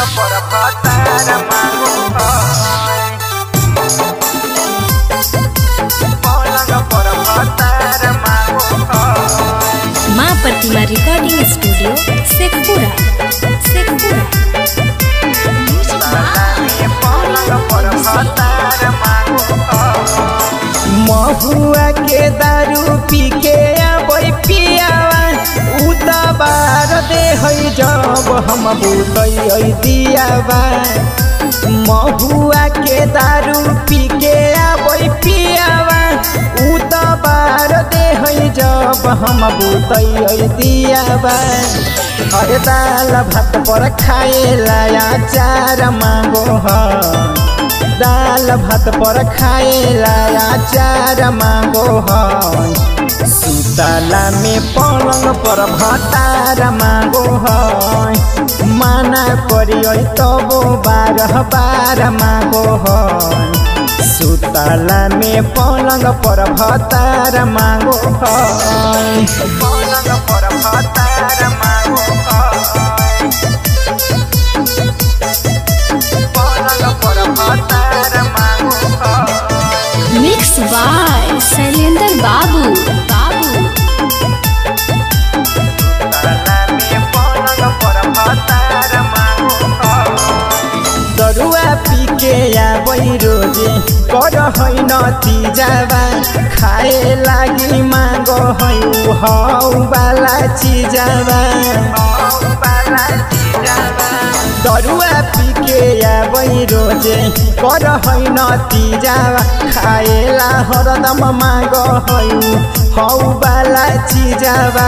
पर भतार मांगो पलंग पर भतार मांगो। माँ प्रतिमा रिकॉर्डिंग स्टूडियो शेखपुरा। महुआ के दारू पी के आबै पियावा उताबार दे है जब हम बुतै दियावा। महुआ के दारू पी के आबै पियावा उताबार दे है जब हम बुतै दियावा। अरे दाल भात पर खाएला अचार मांगो है, दाल भात पर खाएला अचार मांगो है। सुतला में पलंग पर भतार मांगो है, माना करियो तबो बारह बार मांगो है। सुतला में पलंग पर भतार मांगो है, पलंग पर भतार मांगो है। मिक्स बाय शैलेंद्र बाबू। दरुआ पी के आबै रोजे कर है नतीजावा, खाए लागी मांगो है हौ वाला चीजावा। दरुआ पी के आबै रोजे कर है नतीजावा, खाएला हरदम मांगो है हौ वाला चीजावा।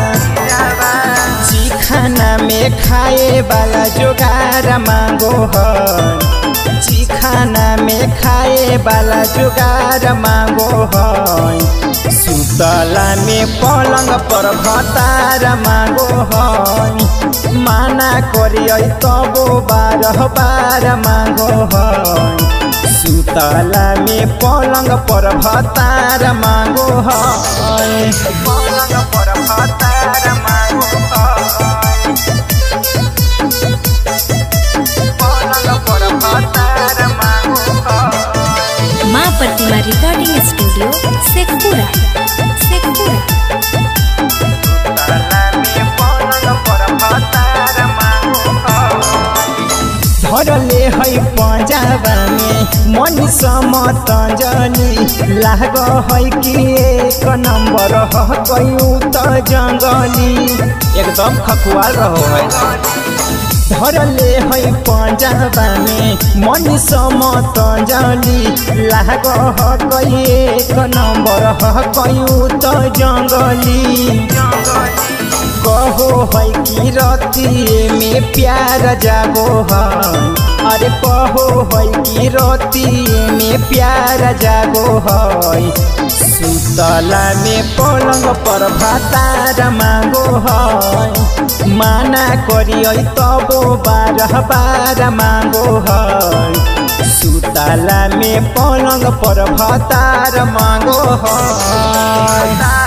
चिखाना में खाए वाला जोगार मांगो है, चिखाना में खाए वाला जोगार मांगो है। सुतला में पलंग पर भतार मांगो है, माना करियो तबो बारह बार मांगो है। सुतला में पलंग पर भतार मांगो है, पलंग पर भतार मांगो है, पलंग पर भतार मांगो है। माँ प्रतिमा रिकॉर्डिंग स्टूडियो शेखपुरा। धरले है पंजाबा में मन समतंजनी, लाग है कि एक नंबर है कयू त जंगली, एकदम खखुआल रहो है। धरले है पंजाबा में मन समतंजनी, लाग है कि एक नंबर है कयू त जंगली। कहो है कि रतिए में प्यार जागो है, अरे कहो है कि रतिए में प्यार जागो है। सुतला में पलंग पर भतार मांगो है, माना करियो तबो बारह बार मांगो है। सुतला में पलंग पर भतार मांगो है।